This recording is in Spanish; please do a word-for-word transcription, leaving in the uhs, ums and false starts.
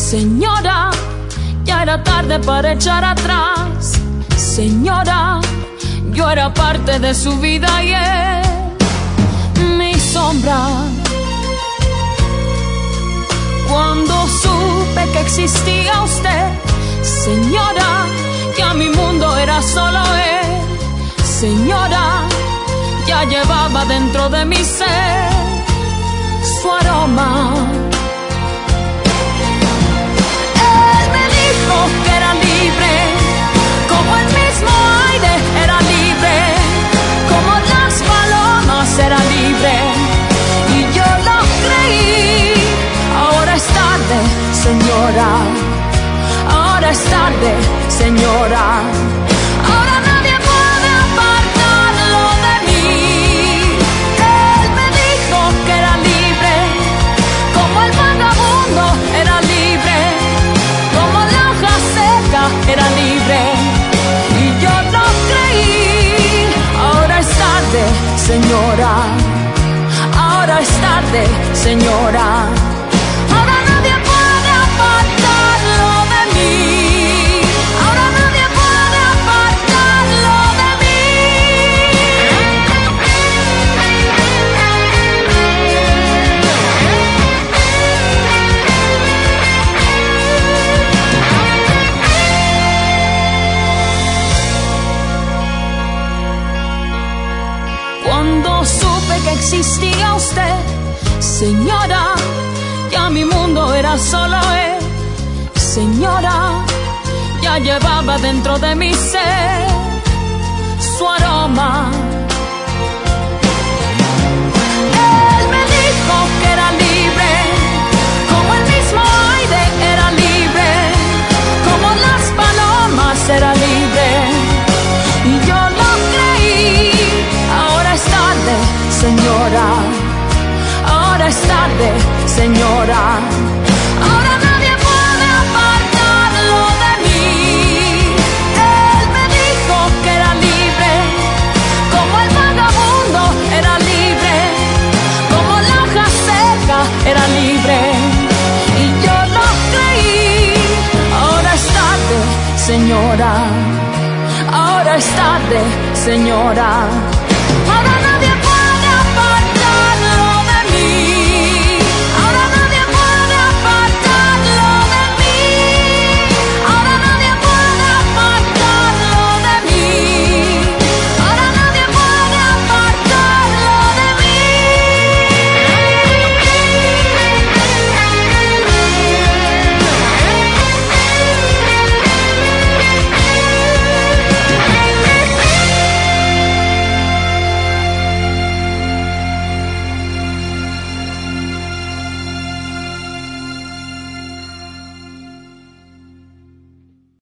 Señora, ya era tarde para echar atrás. Señora, yo era parte de su vida y él mi sombra. Cuando supe que existía usted, señora, ya mi mundo era solo él. Señora, ya llevaba dentro de mi ser su aroma. Él me dijo que era libre, como el mismo aire era libre, como las palomas era libre, y yo lo creí. Ahora es tarde, señora, ahora es tarde, señora. Ahora nadie puede apartarlo de mí. Él me dijo que era libre, como el vagabundo era libre, como la hoja seca era libre, y yo lo creí. Ahora es tarde, señora, ahora es tarde, señora. Ahora nadie puede apartarlo de mí. Ahora nadie puede apartarlo de mí. Cuando supe que existía usted, señora, ya mi mundo era solo él. Señora, ya llevaba dentro de mi ser su aroma. Él me dijo que era libre, como el mismo aire era libre, como las palomas era libre, y yo lo creí. Ahora es tarde, señora, ahora es tarde, señora. Ahora nadie puede apartarlo de mí. Él me dijo que era libre, como el vagabundo era libre, como la hoja seca era libre, y yo lo creí. Ahora es tarde, señora, ahora es tarde, señora.